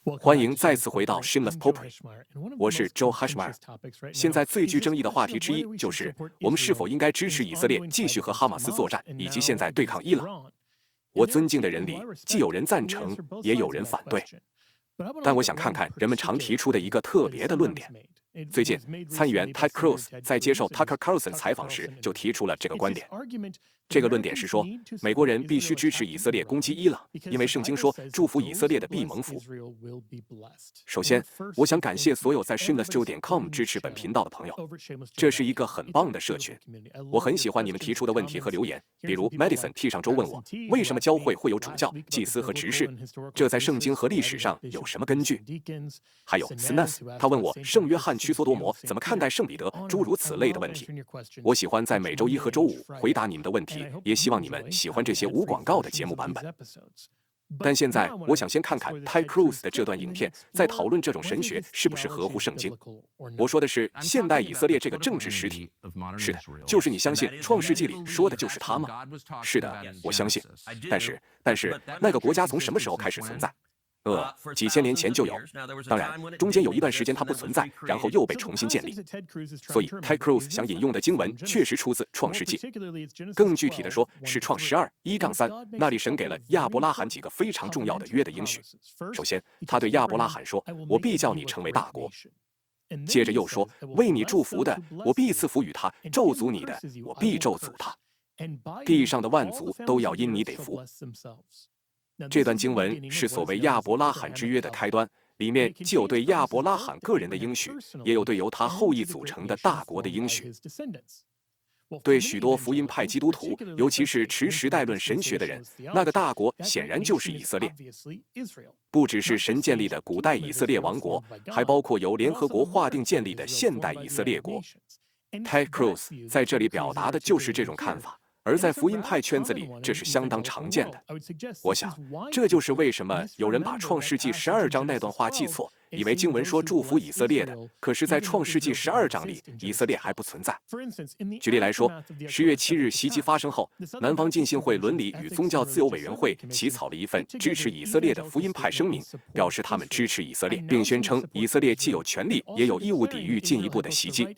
欢迎再次回到 Shameless Pottery，我是 Joe Hashmeyer。现在最具争议的话题之一就是我们是否应该支持以色列继续和哈马斯作战，以及现在对抗伊朗。我尊敬的人里，既有人赞成，也有人反对。但我想看看人们常提出的一个特别的论点。最近，参议员 Ted Cruz 在接受 Tucker Carlson 采访时就提出了这个观点。这个论点是说，美国人必须支持以色列攻击伊朗，因为圣经说祝福以色列的必蒙福。首先，我想感谢所有在 shamelessjoe.com 支持本频道的朋友，这是一个很棒的社群。我很喜欢你们提出的问题和留言，比如 Madison T 上周问我，为什么教会会有主教、祭司和执事？这在圣经和历史上有什么根据？还有 Snas， 他问我圣约翰去索多摩怎么看待圣彼得，诸如此类的问题。我喜欢在每周一和周五回答你们的问题，也希望你们喜欢这些无广告的节目版本。但现在，我想先看看 Ted Cruz 的这段影片，在讨论这种神学是不是合乎圣经。我说的是现代以色列这个政治实体。是的，就是你相信创世纪里说的就是他吗？是的，我相信。但是那个国家从什么时候开始存在？几千年前就有，当然中间有一段时间它不存在，然后又被重新建立。所以 Ted Cruz 想引用的经文确实出自创世纪，更具体的说是创12:1-3，那里神给了亚伯拉罕几个非常重要的约的应许。首先，他对亚伯拉罕说：“我必叫你成为大国。”接着又说：“为你祝福的，我必赐福与他；咒诅你的，我必咒诅他。地上的万族都要因你得福。”这段经文是所谓亚伯拉罕之约的开端，里面既有对亚伯拉罕个人的应许，也有对由他后裔组成的大国的应许。对许多福音派基督徒，尤其是持时代论神学的人，那个大国显然就是以色列。不只是神建立的古代以色列王国，还包括由联合国划定建立的现代以色列国。Ted Cruz 在这里表达的就是这种看法。而在福音派圈子里，这是相当常见的。我想，这就是为什么有人把创世纪12章那段话记错，以为经文说祝福以色列的，可是在创世纪12章里，以色列还不存在。举例来说，10月7日袭击发生后，南方浸信会伦理与宗教自由委员会起草了一份支持以色列的福音派声明，表示他们支持以色列，并宣称以色列既有权利也有义务抵御进一步的袭击。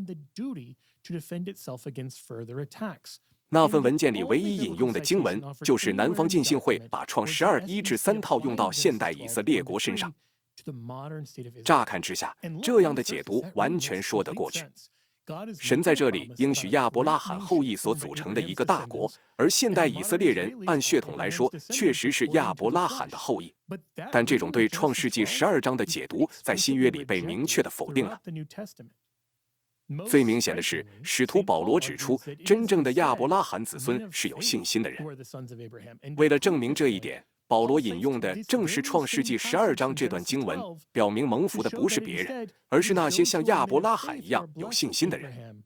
那份文件里唯一引用的经文，就是南方浸信会把创12:1-3套用到现代以色列国身上。乍看之下，这样的解读完全说得过去。神在这里应许亚伯拉罕后裔所组成的一个大国，而现代以色列人按血统来说，确实是亚伯拉罕的后裔。但这种对创世纪12章的解读，在新约里被明确地否定了。最明显的是，使徒保罗指出，真正的亚伯拉罕子孙是有信心的人。为了证明这一点，保罗引用的正是创世纪12章这段经文，表明蒙福的不是别人，而是那些像亚伯拉罕一样有信心的人。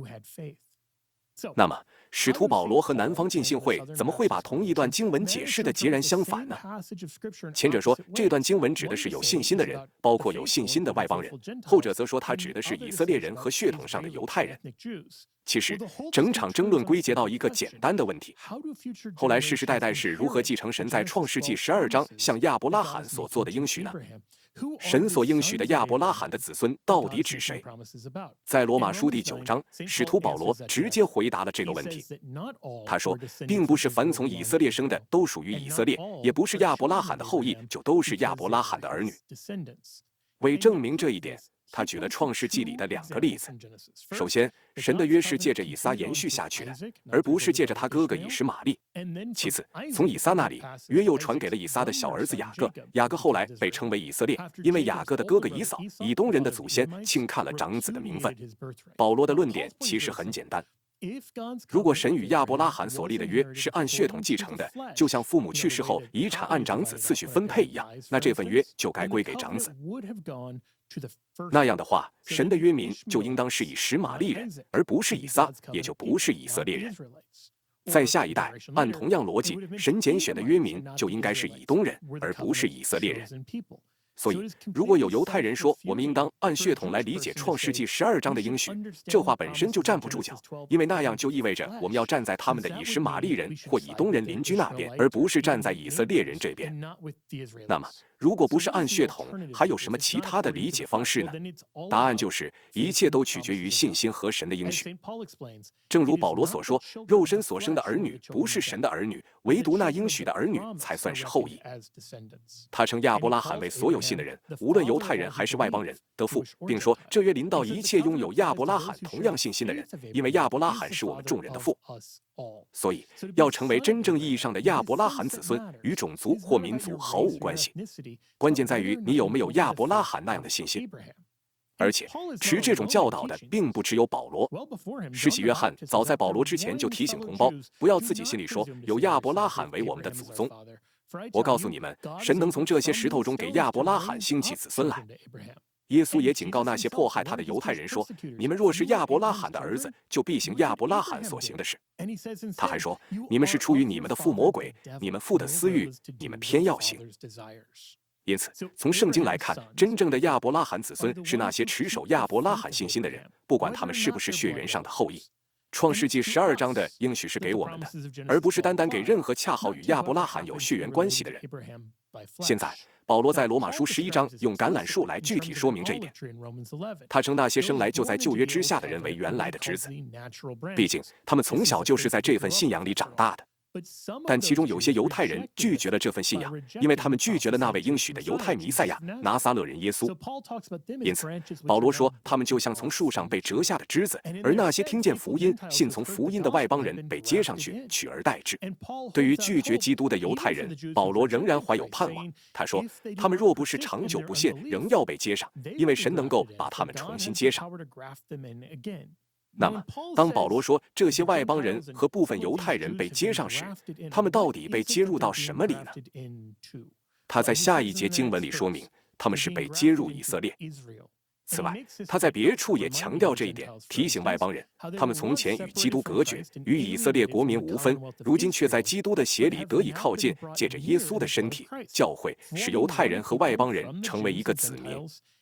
那么，使徒保罗和南方浸信会怎么会把同一段经文解释的截然相反呢？前者说这段经文指的是有信心的人，包括有信心的外邦人；后者则说它指的是以色列人和血统上的犹太人。其实，整场争论归结到一个简单的问题：后来世世代代是如何继承神在创世纪12章向亚伯拉罕所做的应许呢？神所应许的亚伯拉罕的子孙到底指谁？在罗马书第9章，使徒保罗直接回答了这个问题。他说，并不是凡从以色列生的都属于以色列，也不是亚伯拉罕的后裔就都是亚伯拉罕的儿女。为证明这一点，他举了创世纪里的2个例子。首先，神的约是借着以撒延续下去的，而不是借着他哥哥以实玛利。其次，从以撒那里，约又传给了以撒的小儿子雅各，雅各后来被称为以色列，因为雅各的哥哥以扫，以东人的祖先，轻看了长子的名分。保罗的论点其实很简单。如果神与亚伯拉罕所立的约是按血统继承的，就像父母去世后遗产按长子次序分配一样，那这份约就该归给长子。那样的话，神的约民就应当是以实玛利人，而不是以撒，也就不是以色列人。在下一代，按同样逻辑，神拣选的约民就应该是以东人，而不是以色列人。所以，如果有犹太人说我们应当按血统来理解创世纪12章的应许，这话本身就站不住脚，因为那样就意味着我们要站在他们的以实玛利人或以东人邻居那边，而不是站在以色列人这边。那么， 如果不是按血统，还有什么其他的理解方式呢？答案就是一切都取决于信心和神的应许。正如保罗所说，肉身所生的儿女不是神的儿女，唯独那应许的儿女才算是后裔。他称亚伯拉罕为所有信的人，无论犹太人还是外邦人的父，并说这约临到一切拥有亚伯拉罕同样信心的人，因为亚伯拉罕是我们众人的父。所以，要成为真正意义上的亚伯拉罕子孙，与种族或民族毫无关系。关键在于你有没有亚伯拉罕那样的信心。而且，持这种教导的并不只有保罗。施洗约翰早在保罗之前就提醒同胞，不要自己心里说有亚伯拉罕为我们的祖宗。我告诉你们，神能从这些石头中给亚伯拉罕兴起子孙来。耶稣也警告那些迫害他的犹太人说：“你们若是亚伯拉罕的儿子，就必行亚伯拉罕所行的事。”他还说：“你们是出于你们的父魔鬼，你们父的私欲，你们偏要行。”因此，从圣经来看，真正的亚伯拉罕子孙是那些持守亚伯拉罕信心的人，不管他们是不是血缘上的后裔。创世纪12章的应许是给我们的，而不是单单给任何恰好与亚伯拉罕有血缘关系的人。现在，保罗在罗马书11章用橄榄树来具体说明这一点。他称那些生来就在旧约之下的人为原来的枝子，毕竟他们从小就是在这份信仰里长大的。但其中有些犹太人拒绝了这份信仰，因为他们拒绝了那位应许的犹太弥赛亚拿撒勒人耶稣。因此，保罗说他们就像从树上被折下的枝子，而那些听见福音、信从福音的外邦人被接上去，取而代之。对于拒绝基督的犹太人，保罗仍然怀有盼望。他说，他们若不是长久不信，仍要被接上，因为神能够把他们重新接上。那么，当保罗说这些外邦人和部分犹太人被接上时，他们到底被接入到什么里呢？他在下一节经文里说明，他们是被接入以色列。此外，他在别处也强调这一点，提醒外邦人，他们从前与基督隔绝，与以色列国民无分，如今却在基督的血里得以靠近，借着耶稣的身体教会，使犹太人和外邦人成为一个子民。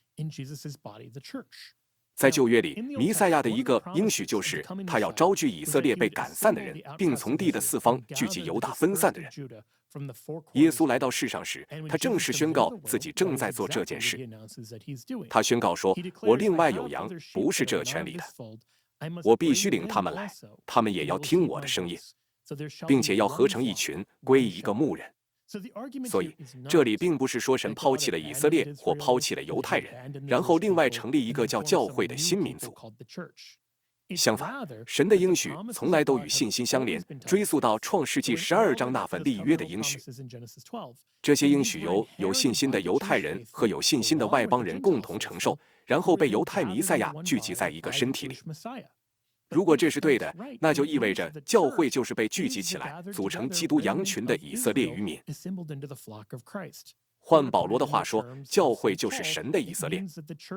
在旧约里，弥赛亚的一个应许就是他要招聚以色列被赶散的人，并从地的四方聚集犹大分散的人。耶稣来到世上时，他正式宣告自己正在做这件事。他宣告说：“我另外有羊，不是这圈里的，我必须领他们来，他们也要听我的声音，并且要合成一群，归一个牧人。”所以，这里并不是说神抛弃了以色列或抛弃了犹太人，然后另外成立一个叫教会的新民族。相反，神的应许从来都与信心相连，追溯到创世纪12章那份立约的应许。这些应许由有信心的犹太人和有信心的外邦人共同承受，然后被犹太弥赛亚聚集在一个身体里。如果这是对的，那就意味着教会就是被聚集起来，组成基督羊群的以色列渔民。换保罗的话说，教会就是神的以色列。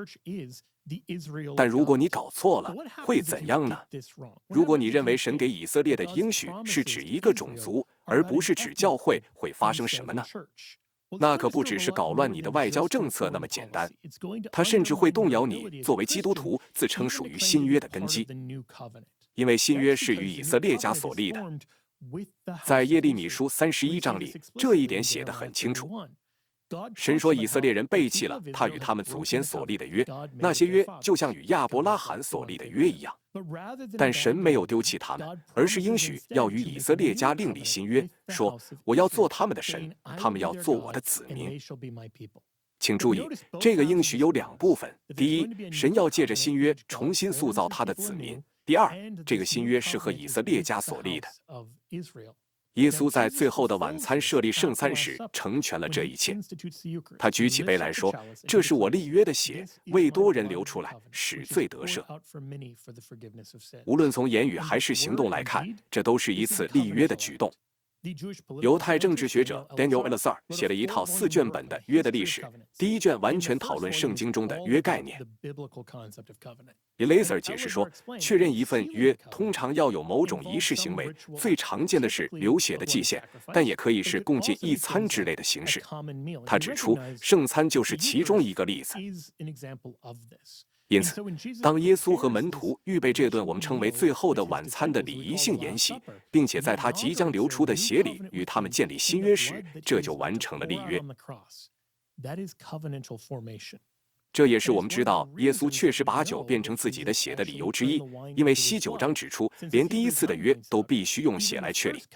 但如果你搞错了，会怎样呢？如果你认为神给以色列的应许是指一个种族，而不是指教会，会发生什么呢？那可不只是搞乱你的外交政策那么简单，它甚至会动摇你作为基督徒自称属于新约的根基，因为新约是与以色列家所立的。在耶利米书31章里，这一点写得很清楚。神说以色列人背弃了他与他们祖先所立的约，那些约就像与亚伯拉罕所立的约一样。但神没有丢弃他们，而是应许要与以色列家另立新约，说我要做他们的神，他们要做我的子民。请注意，这个应许有两部分：第一，神要借着新约重新塑造他的子民；第二，这个新约是和以色列家所立的。耶稣在最后的晚餐设立圣餐时，成全了这一切。他举起杯来说：“这是我立约的血，为多人流出来，使罪得赦。”无论从言语还是行动来看，这都是一次立约的举动。犹太政治学者 Daniel Elazar 写了一套4卷本的约的历史，第一卷完全讨论圣经中的约概念。Elazar 解释说，确认一份约通常要有某种仪式行为，最常见的是流血的祭献，但也可以是共进一餐之类的形式。他指出，圣餐就是其中一个例子。因此，当耶稣和门徒预备这顿我们称为最后的晚餐的礼仪性筵席，并且在他即将流出的血里与他们建立新约时，这就完成了立约。 这也是我们知道耶稣确实把酒变成自己的血的理由之一，因为西9章指出，连第一次的约都必须用血来确立。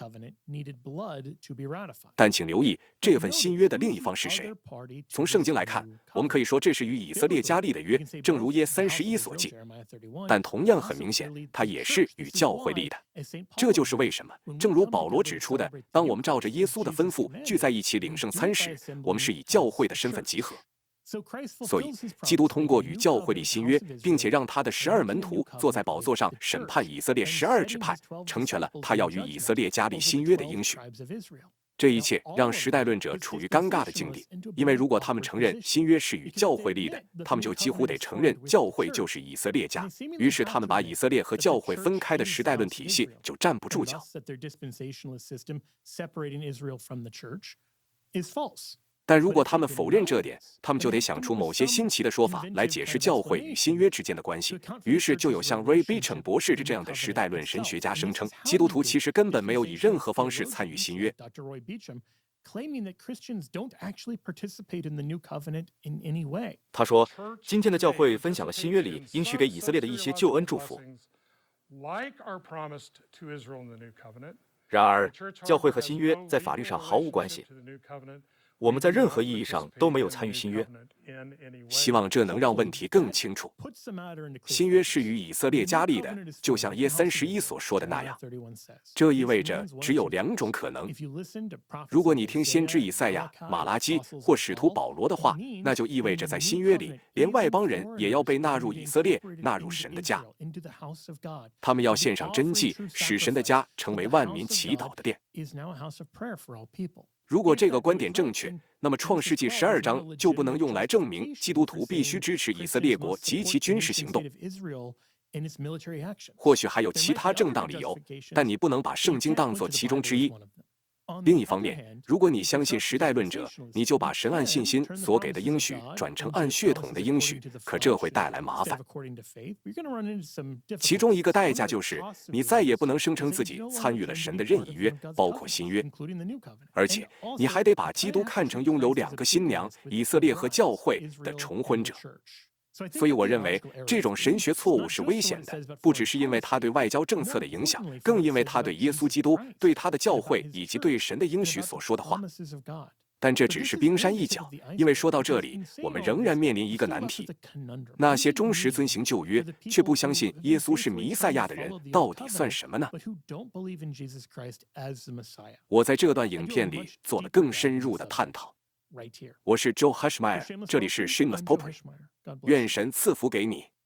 但请留意，这份新约的另一方是谁？从圣经来看，我们可以说这是与以色列家立的约，正如约31所记。但同样很明显，它也是与教会立的。这就是为什么，正如保罗指出的，当我们照着耶稣的吩咐聚在一起领圣餐时，我们是以教会的身份集合。所以，基督通过与教会立新约，并且让他的12门徒坐在宝座上审判以色列12支派，成全了他要与以色列家立新约的应许。这一切让时代论者处于尴尬的境地，因为如果他们承认新约是与教会立的，他们就几乎得承认教会就是以色列家。于是他们把以色列和教会分开的时代论体系就站不住脚。但如果他们否认这点，他们就得想出某些新奇的说法来解释教会与新约之间的关系。于是就有像 Ray Beecham 博士这样的时代论神学家声称，基督徒其实根本没有以任何方式参与新约。 他说，今天的教会分享了新约里应许给以色列的一些救恩祝福。然而，教会和新约在法律上毫无关系。我们在任何意义上都没有参与新约。 希望这能让问题更清楚。新约是与以色列家立的，就像约31所说的那样。这意味着只有2种可能。如果你听先知以赛亚、马拉基或使徒保罗的话，那就意味着在新约里，连外邦人也要被纳入以色列，纳入神的家。他们要献上真祭，使神的家成为万民祈祷的殿。如果这个观点正确，那么创世纪12章就不能用来证明基督徒必须支持以色列国及其军事行动。或许还有其他正当理由，但你不能把圣经当作其中之一。另一方面，如果你相信时代论者，你就把神按信心所给的应许转成按血统的应许，可这会带来麻烦。其中一个代价就是你再也不能声称自己参与了神的任意约，包括新约，而且你还得把基督看成拥有2个新娘，以色列和教会的重婚者。所以我认为这种神学错误是危险的，不只是因为它对外交政策的影响，更因为它对耶稣基督、对他的教会以及对神的应许所说的话。但这只是冰山一角，因为说到这里，我们仍然面临一个难题：那些忠实遵行旧约却不相信耶稣是弥赛亚的人，到底算什么呢？我在这段影片里做了更深入的探讨。我是 Joe Hushmeyer， 这里是 Shameless Popery， 愿神赐福给你。